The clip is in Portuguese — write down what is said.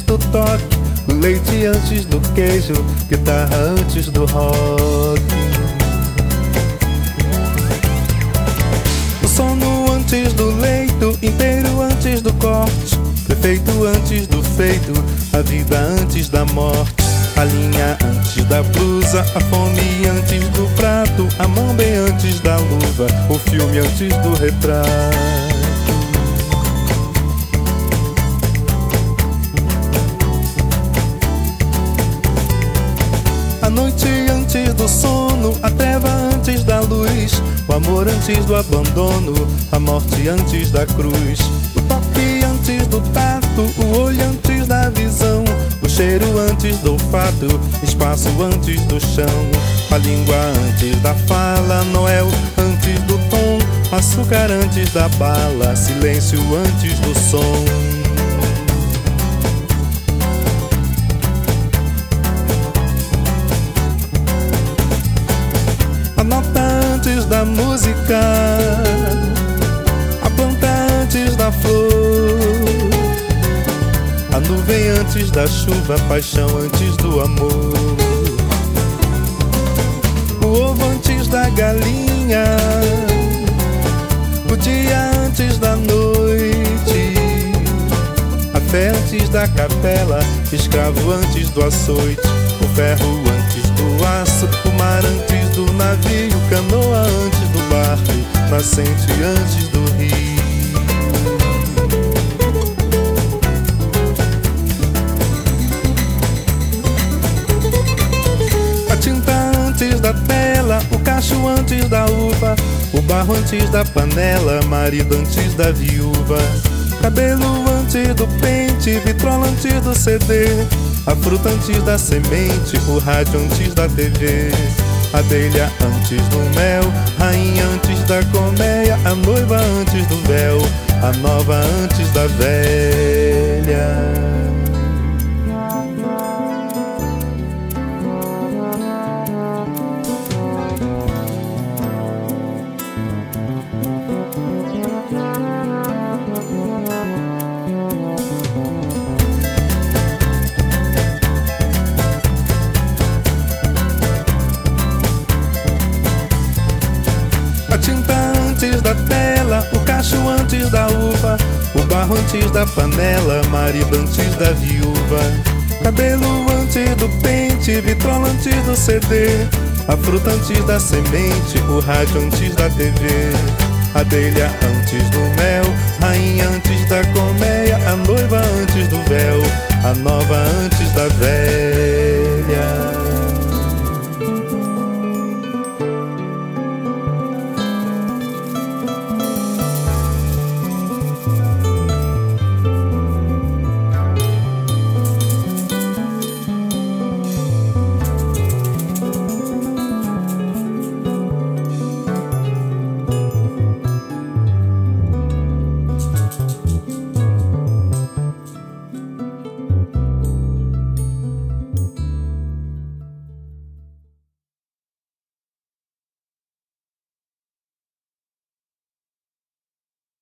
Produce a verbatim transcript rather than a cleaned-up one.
do toque, o leite antes do queijo, guitarra antes do rock. O sono antes do leito, inteiro antes do corte, perfeito antes do feito, a vida antes da morte. A linha antes da blusa, a fome antes do prato, a mão bem antes da luva, o filme antes do retrato. A noite antes do sono, a treva antes da luz, o amor antes do abandono, a morte antes da cruz. O toque antes do tato, o olho antes da visão, o cheiro antes do olfato, espaço antes do chão. A língua antes da fala, Noel antes do tom, açúcar antes da bala, silêncio antes do som. A nota antes da música, a planta antes da flor, a nuvem antes da chuva, a paixão antes do amor. O ovo antes da galinha, o dia antes da noite, a fé antes da capela, escravo antes do açoite, o ferro antes do aço, o mar antes do navio, canoa antes do barco, nascente antes do rio. A tinta antes da tela, o cacho antes da uva, o barro antes da panela, marido antes da viúva. Cabelo antes do pente, vitrola antes do C D, a fruta antes da semente, o rádio antes da T V. Abelha antes do mel, rainha antes da colmeia, a noiva antes do véu, a nova antes da velha. A tinta antes da tela, o cacho antes da uva, o barro antes da panela, marido antes da viúva. Cabelo antes do pente, vitrola antes do C D, a fruta antes da semente, o rádio antes da T V. Abelha antes do mel, rainha antes da colmeia, a noiva antes do véu, a nova antes da velha.